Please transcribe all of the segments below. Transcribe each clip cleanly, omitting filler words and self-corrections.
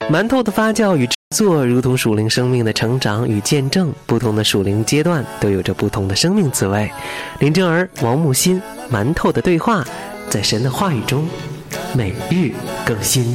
馒头的发酵与制作如同属灵生命的成长与见证，不同的属灵阶段都有着不同的生命滋味。林正儿、王木心，馒头的对话，在神的话语中每日更新。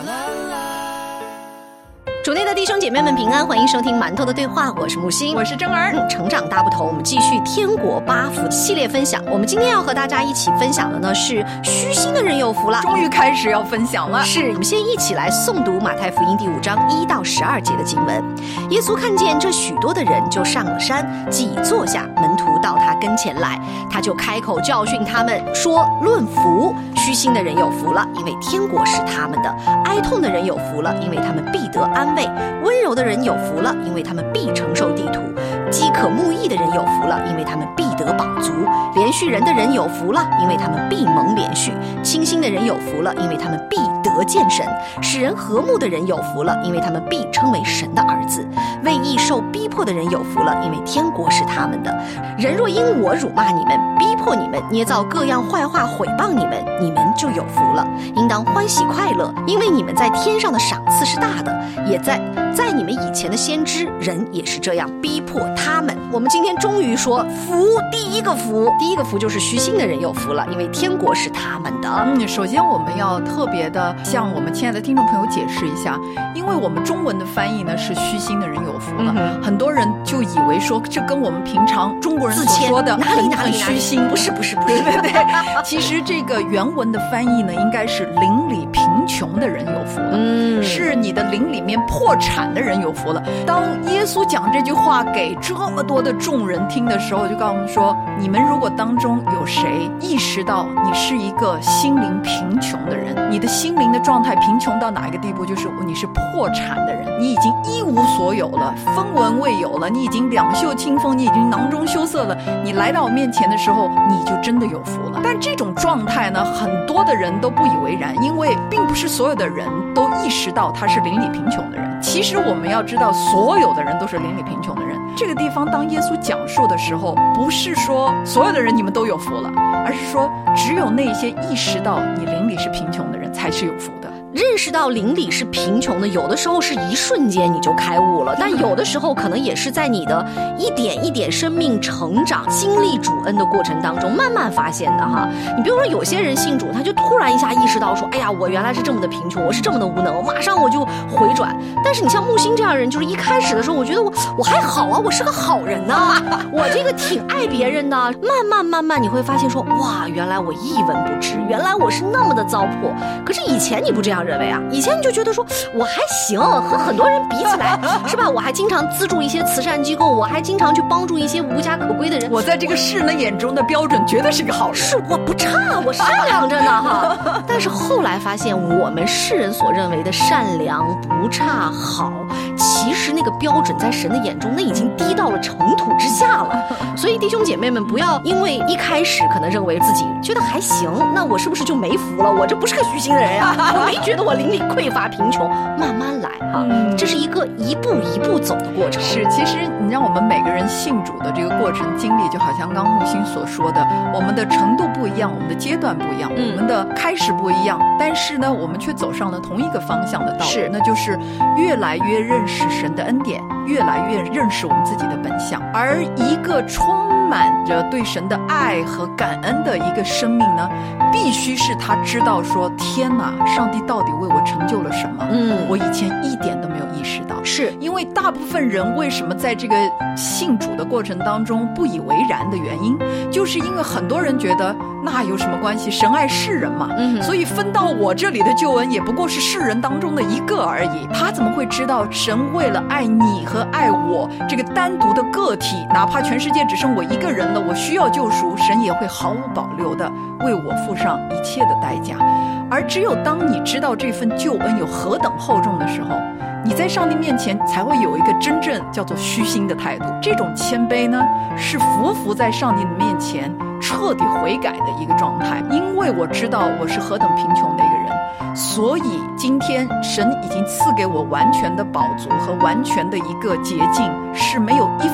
主内的弟兄姐妹们平安，欢迎收听馒头的对话，我是木星， 我是正儿。 成长大不同，我们继续天国8福系列分享。我们今天要和大家一起分享的呢是虚心的人有福了， 终于开始要分享了。 是，我们先一起来诵读马太福音第5章1到12节的经文。耶稣看见这许多的人，就上了山，既已坐下，门徒到他跟前来，他就开口教训他们说：论福，虚心的人有福了，因为天国是他们的；哀痛的人有福了，因为他们必得安慰；温柔的人有福了，因为他们必承受地土；饥渴慕义的人有福了，因为他们必得饱足；连续人的人有福了，因为他们必蒙连续；清心的人有福了，因为他们必得见神；使人和睦的人有福了，因为他们必称为神的儿子；为义受逼迫的人有福了，因为天国是他们的。人若因我辱骂你们，逼迫你们，捏造各样坏话毁谤你们，你们就有福了。应当欢喜快乐，因为你们在天上的赏赐是大的，也在你们以前的先知人也是这样逼迫他们。我们今天终于说福，第一个福就是虚心的人有福了，因为天国是他们的。 首先我们要特别的向我们亲爱的听众朋友解释一下，因为我们中文的翻译呢是虚心的人有福了，很多人就以为说这跟我们平常中国人所说的很虚心， 不是对，其实这个原文的翻译呢应该是邻里贫穷的人有福了，是你的邻里面破产的人有福了。当耶稣讲这句话给这么多的众人听的时候，就告诉我们说，你们如果当中有谁意识到你是一个心灵贫穷的人，你的心灵的状态贫穷到哪一个地步，就是你是破产的人，你已经一无所有了，分文未有了，你已经两袖清风，你已经囊中羞涩了，你来到我面前的时候，你就真的有福了。但这种状态呢，很多的人都不以为然，因为并不是所有的人都意识到他是邻里贫穷的人。其实我们要知道，所有的人都是邻里贫穷的人。这个地方当耶稣讲述的时候，不是说所有的人你们都有福了，而是说只有那些意识到你邻里是贫穷的人才是有福的。 认识到邻里是贫穷的，有的时候是一瞬间你就开悟了，但有的时候可能也是在你的一点一点生命成长经历主恩的过程当中慢慢发现的哈。你比如说有些人信主，他就突然一下意识到说，哎呀，我原来是这么的贫穷，我是这么的无能，马上我就回转。但是你像木星这样的人，就是一开始的时候我觉得我还好啊，我是个好人啊，我这个挺爱别人的，慢慢你会发现说，哇，原来我一文不值，原来我是那么的糟粕。可是以前你不这样认为啊，以前你就觉得说我还行，和很多人比起来是吧，我还经常资助一些慈善机构，我还经常去帮助一些无家可归的人， 我在这个世人的眼中的标准绝对是个好人， 是我不差，我善良着呢哈。但是后来发现，我们世人所认为的善良不差好，其实那个标准在神的眼中那已经低到了尘土之下了。所以弟兄姐妹们，不要因为一开始可能认为自己觉得还行，那我是不是就没福了，我这不是个虚心的人呀，我没觉得我邻里匮乏贫穷，慢慢来哈，这是一个一步一步走的过程。 是，其实你让我们每个人信主的这个过程经历，就好像刚木星所说的，我们的程度不一样，我们的阶段不一样，我们的开始不一样，但是呢，我们却走上了同一个方向的道路，那就是越来越认识神的恩典，越来越认识我们自己的本相。而一个充满着对神的爱和感恩的一个生命呢，必须是他知道说，天哪，上帝到底为我成就了什么，我以前一点都没有意识到。是因为大部分人为什么在这个信主的过程当中不以为然的原因，就是因为很多人觉得那有什么关系，神爱世人嘛，所以分到我这里的救恩也不过是世人当中的一个而已，他怎么会知道神为了爱你和爱我这个单独的个体，哪怕全世界只剩我一个人了，我需要救赎，神也会毫无保留的为我付上一切的代价。而只有当你知道这份救恩有何等厚重的时候，你在上帝面前才会有一个真正叫做虚心的态度。这种谦卑呢，是服在上帝的面前彻底悔改的一个状态。因为我知道我是何等贫穷的一个人，所以今天神已经赐给我完全的饱足和完全的一个洁净，是没有1分半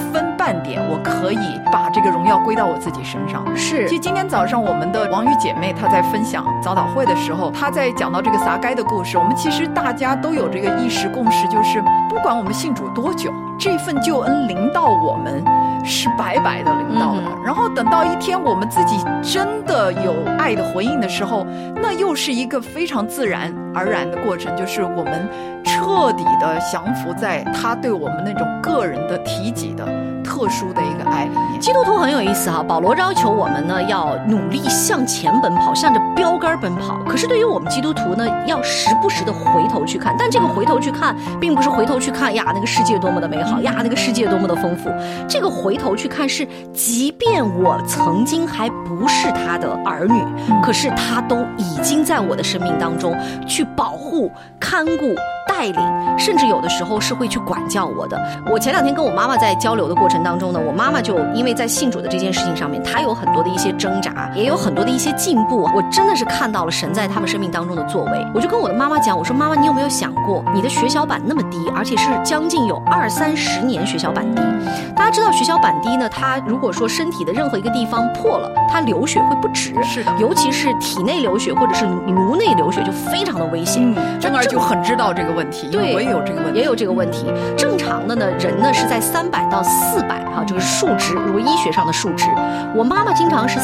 慢点，我可以把这个荣耀归到我自己身上。 是， 其实今天早上我们的王玉姐妹她在分享早祷会的时候，她在讲到这个撒该的故事，我们其实大家都有这个意识共识，就是不管我们信主多久，这份救恩临到我们是白白的临到的，然后等到一天我们自己真的有爱的回应的时候，那又是一个非常自然而然的过程，就是我们彻底的降服在他对我们那种个人的提己的特殊的一个爱里面。 基督徒很有意思哈，保罗要求我们呢要努力向前奔跑，向着标杆奔跑。可是对于我们基督徒呢，要时不时的回头去看，但这个回头去看，并不是回头去看呀那个世界多么的美好呀，那个世界多么的丰富。这个回头去看是，即便我曾经还不是他的儿女，可是他都已经在我的生命当中去保护、看顾、带领，甚至有的时候是会去管教我的。我前2天跟我妈妈在交流的过程当中呢，我妈妈就因为在信主的这件事情上面，她有很多的一些挣扎，也有很多的一些进步。我真的是看到了神在他们生命当中的作为。我就跟我的妈妈讲，我说妈妈，你有没有想过，你的血小板那么低，而且是将近有20-30年血小板低。大家知道血小板低呢，它如果说身体的任何一个地方破了，它流血会不止。 是的， 尤其是体内流血或者是颅内流血就非常的危险。 珍儿就很知道这个问题，因为我也有这个问题， 也有这个问题。正常的呢，人呢是在300到400哈，这个数值，如果医学上的数值。我妈妈经常是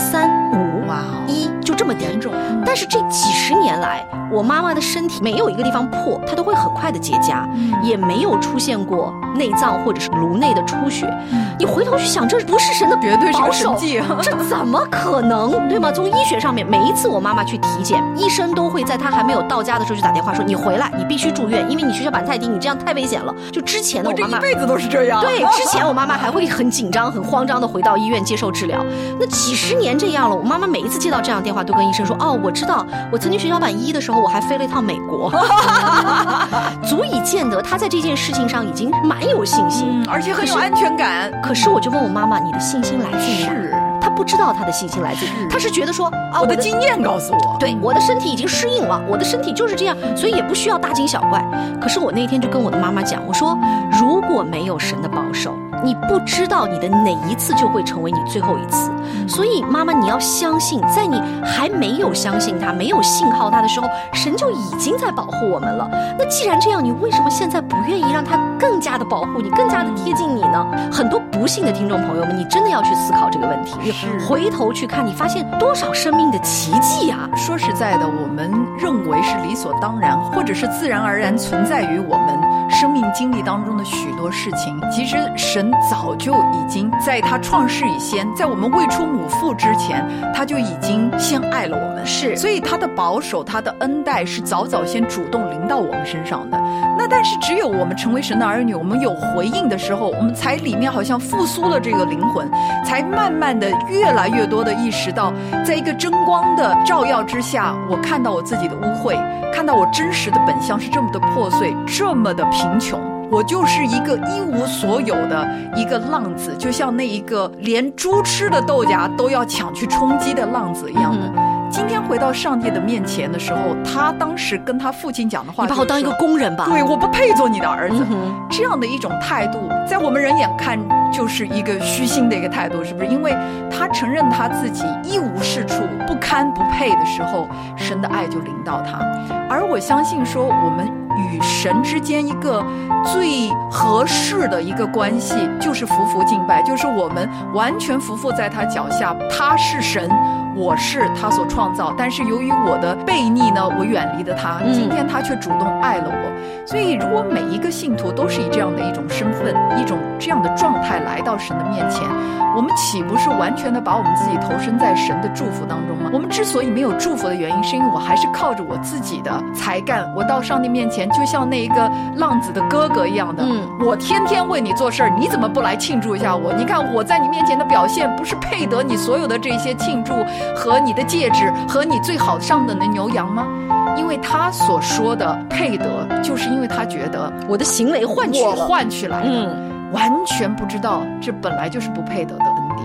3、5、1，就这么严重。但是这几10年来，我妈妈的身体没有一个地方破，她都会很快的结痂，也没有出现过内脏或者是颅内的出血。你回头去想，这不是神的绝对是保守， 个神迹啊， 这怎么可能，对吗？从医学上面，每一次我妈妈去体检，医生都会在她还没有到家的时候就打电话说，你回来，你必须住院，因为你血小板太低，你这样太危险了。就之前的我妈妈， 我这一辈子都是这样。 对，之前我妈妈还会很紧张、很慌张的回到医院接受治疗。那几10年这样了，我妈妈每一次接到这样的电话，都跟医生说，哦，我知道，我曾经血小板1的时候，我还飞了一趟美国，足以见得她在这件事情上已经蛮有信心， 而且很有安全感。 可是我就问我妈妈，你的信心来自于哪？ 是。 他不知道他的信心来自，他是觉得说啊， 我的经验告诉我， 对，我的身体已经适应了，我的身体就是这样，所以也不需要大惊小怪。可是我那天就跟我的妈妈讲，我说如果没有神的保守，你不知道你的哪一次就会成为你最后一次。所以妈妈，你要相信，在你还没有相信他、没有信靠他的时候，神就已经在保护我们了。那既然这样，你为什么现在不愿意让他更加的保护你，更加的贴近你呢？很多不幸的听众朋友们，你真的要去思考这个问题，回头去看，你发现多少生命的奇迹啊！ 说实在的，我们认为是理所当然，或者是自然而然存在于我们生命经历当中的许多事情，其实神早就已经在他创世以先，在我们未出母腹之前，他就已经先爱了我们。 是， 所以他的保守、他的恩待是早早先主动临到我们身上的。那但是只有我们成为神的儿女，我们有回应的时候，我们才里面好像复苏了这个灵魂，才慢慢的越来越多的意识到，在一个真光的照耀之下，我看到我自己的污秽，看到我真实的本相是这么的破碎，这么的贫穷，我就是一个一无所有的一个浪子，就像那一个连猪吃的豆荚都要抢去充饥的浪子一样的。今天回到上帝的面前的时候，他当时跟他父亲讲的话， 你把我当一个工人吧， 对，我不配做你的儿子。这样的一种态度，在我们人眼看就是一个虚心的一个态度，是不是？因为他承认他自己一无是处、不堪不配的时候，神的爱就临到他。而我相信说，我们与神之间一个最合适的一个关系，就是服服敬拜，就是我们完全服服在他脚下，他是神，我是他所创造，但是由于我的悖逆呢，我远离了他，今天他却主动爱了我。所以如果每一个信徒都是以这样的一种身份、一种这样的状态来到神的面前，我们岂不是完全的把我们自己投身在神的祝福当中吗？我们之所以没有祝福的原因，是因为我还是靠着我自己的才干，我到上帝面前就像那一个浪子的哥哥一样的，我天天为你做事儿，你怎么不来庆祝一下我？你看我在你面前的表现，不是配得你所有的这些庆祝和你的戒指和你最好上等的牛羊吗？因为他所说的配得，就是因为他觉得我的行为换取了， 我换取来的，完全不知道这本来就是不配得的恩典。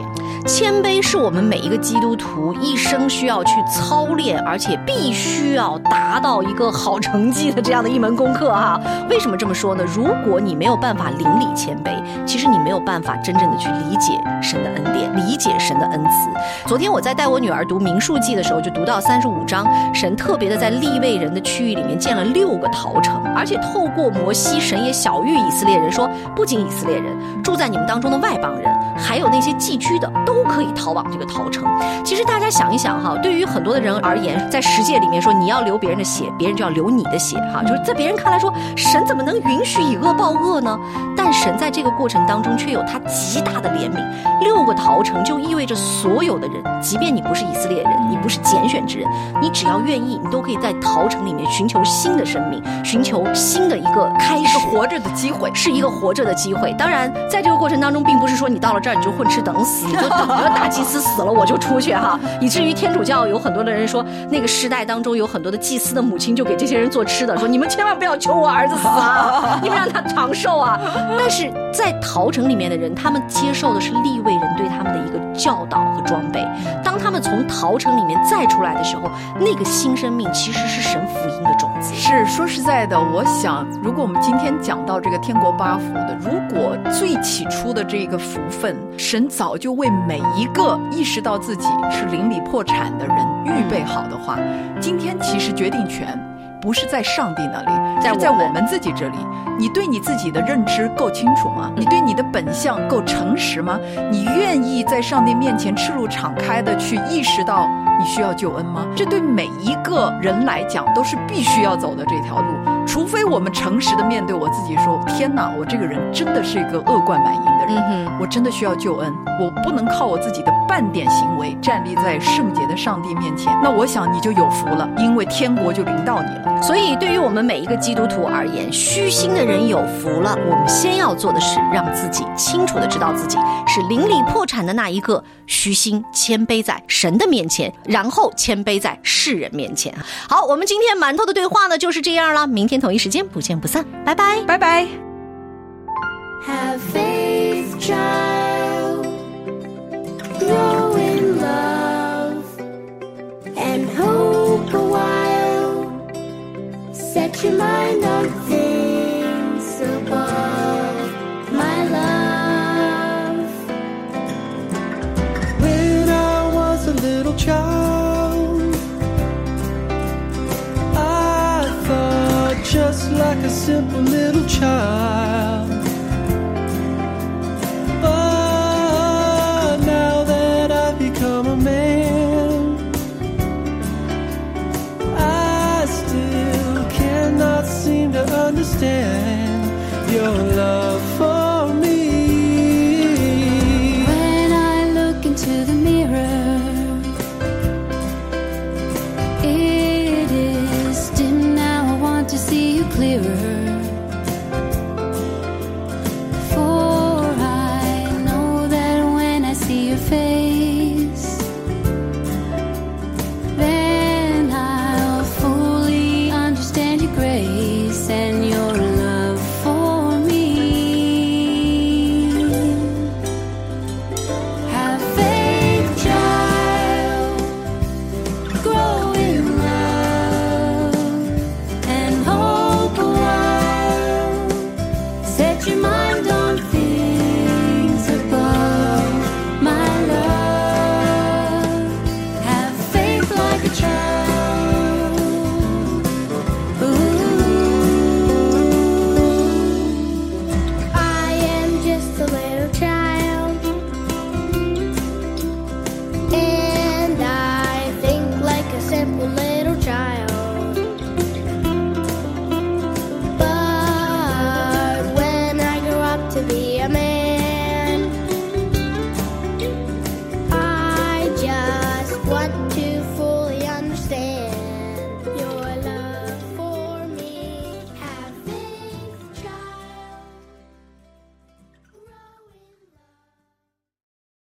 谦卑是我们每一个基督徒一生需要去操练，而且必须要达到一个好成绩的这样的一门功课哈。为什么这么说呢？如果你没有办法邻里谦卑，其实你没有办法真正的去理解神的恩典，理解神的恩慈。昨天我在带我女儿读民数记的时候，就读到35章，神特别的在利未人的区域里面建了6个逃城，而且透过摩西，神也晓谕以色列人说，不仅以色列人，住在你们当中的外邦人，还有那些寄居的，都可以逃往这个逃城。其实大家想一想哈，对于很多的人而言，在十诫里面说你要流别人的血，别人就要流你的血哈，就是在别人看来说，神怎么能允许以恶报恶呢？但神在这个过程当中却有他极大的怜悯。6个逃城就意味着所有的人，即便你不是以色列人，你不是拣选之人，你只要愿意，你都可以在逃城里面寻求新的生命，寻求新的一个开始， 活着的机会， 是一个活着的机会。当然在这个过程当中，并不是说你到了这儿你就混吃等死，你就等着大祭司死了我就出去哈，以至于天主教有很多的人说，那个时代当中有很多的祭司的母亲就给这些人做吃的，说你们千万不要求我儿子死啊，你们让他长寿啊。但是在逃城里面的人，他们接受的是利未人对他们的一个教导和装备。当他们从逃城里面再出来的时候，那个新生命其实是神福音的种子。 是，说实在的，我想如果我们今天讲到这个天国8福的，如果最起初的这个福分，神早就为每一个意识到自己是邻里破产的人预备好的话，今天其实决定权不是在上帝那里，是在我们自己这里。你对你自己的认知够清楚吗？你对你的本相够诚实吗？你愿意在上帝面前赤露敞开的去意识到你需要救恩吗？这对每一个人来讲都是必须要走的这条路，除非我们诚实的面对我自己说，天哪，我这个人真的是一个恶贯满盈的人，我真的需要救恩，我不能靠我自己的半点行为站立在圣洁的上帝面前。那我想你就有福了，因为天国就临到你了。 所以对于我们每一个基督徒而言，虚心的人有福了。我们先要做的是让自己清楚的知道自己是邻里破产的那一个，虚心谦卑在神的面前，然后谦卑在世人面前。好，我们今天馒头的对话呢就是这样了，明天同一时间不见不散，拜拜， 拜拜。 Have faith, child, grow in love and hope a while, set your mind on things above, my love. When I was a little child, I thought just like a simple little child. But now that I've become a man, I still cannot seem to understand your love for